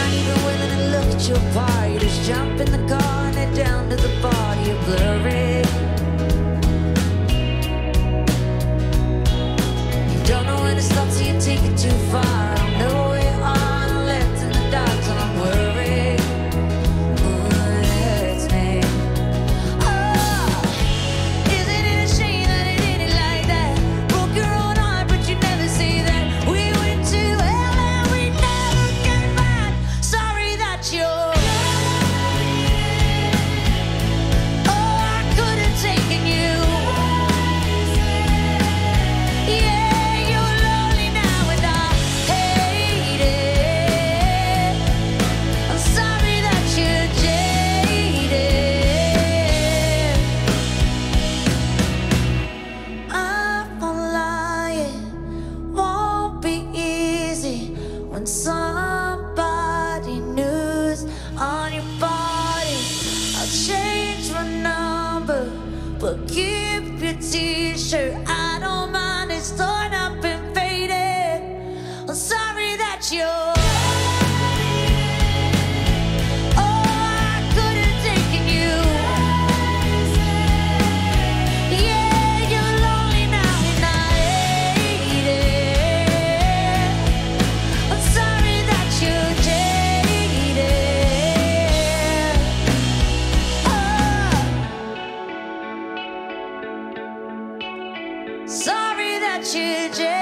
not even willing to look at your part. You just jump in the car and head down to the party. You're blurry. You don't know when to stop till you take it too far. I don't know where you are and I'm left in the dark till I'm worried. When somebody new's on your body, I'll change my number, but keep your t-shirt. I don't mind, it's torn up and faded. I'm sorry that you're sorry that you're jaded.